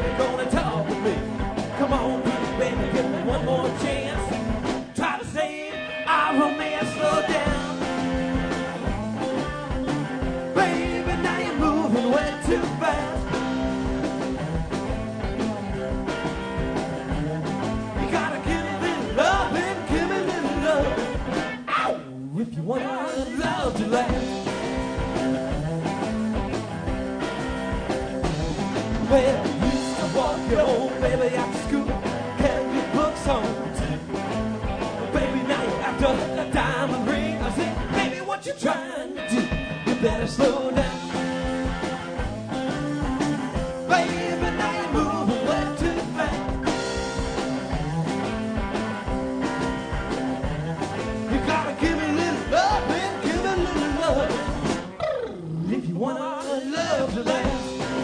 baby, gonna talk with me. Come on, pretty baby, give me one more chance. Try to save our romance, slow down. Baby, now you're moving way too fast. You gotta give me a little love and give me a little love. Ow! If you want love to last. Well, you used to walk your home, baby, after school, carry your books home too. Baby, now you're after a diamond ring. I said, baby, what you trying to do? You better slow down. Baby, now you're moving way too fast. You gotta give me a little love and give me a little love. If you want our love to last.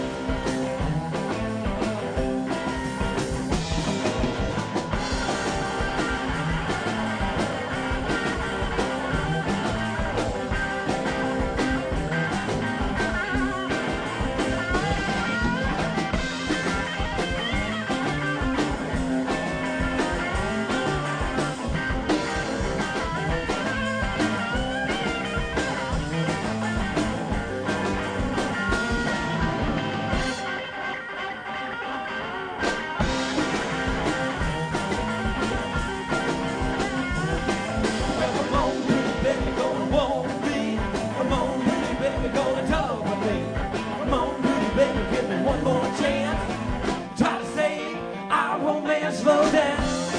Slow down.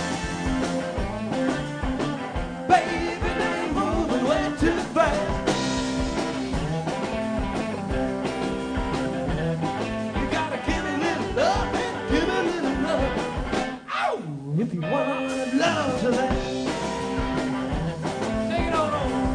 Baby, now you're moving way too fast. You gotta give me a little love and give me a little love. Ow! If you want love to last. Take it on over.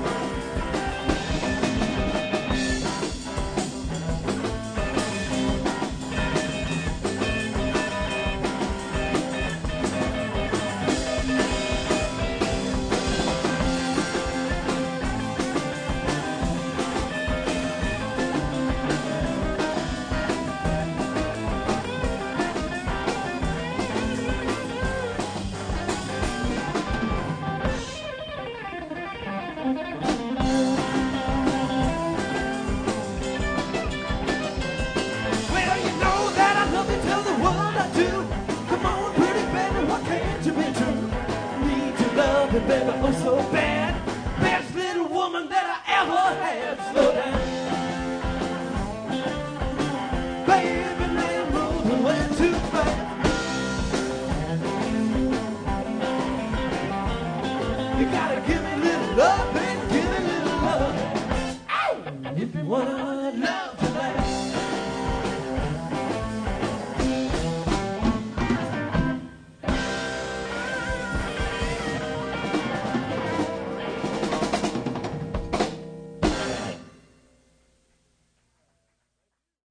Baby, oh so bad. Best little woman that I ever had. Slow down. Baby, now you're moving way too fast. You gotta give me a little love and give me a little love. Ow! If you wanna love.